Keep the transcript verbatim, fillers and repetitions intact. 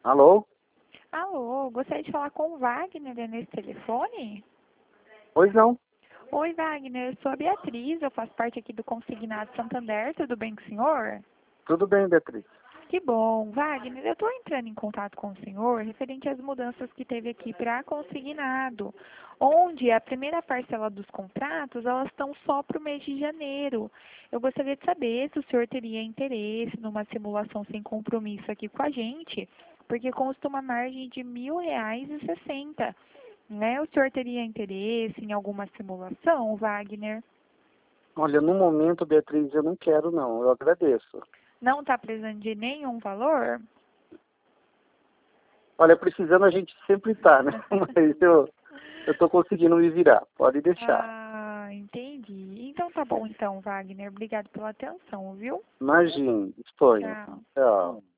Alô? Alô, gostaria de falar com o Wagner é nesse telefone? Pois não. Oi, Wagner, eu sou a Beatriz, eu faço parte aqui do Consignado Santander, tudo bem com o senhor? Tudo bem, Beatriz. Que bom. Wagner, eu estou entrando em contato com o senhor referente às mudanças que teve aqui para Consignado, onde a primeira parcela dos contratos, elas estão só para o mês de janeiro. Eu gostaria de saber se o senhor teria interesse numa simulação sem compromisso aqui com a gente, porque consta uma margem de mil reais e sessenta. Né? O senhor teria interesse em alguma simulação, Wagner? Olha, no momento, Beatriz, eu não quero não. Eu agradeço. Não está precisando de nenhum valor? Olha, precisando a gente sempre tá, né? Mas eu eu tô conseguindo me virar. Pode deixar. Ah, entendi. Então tá bom então, Wagner. Obrigado pela atenção, viu? Imagine, disponha. Tchau. Tchau.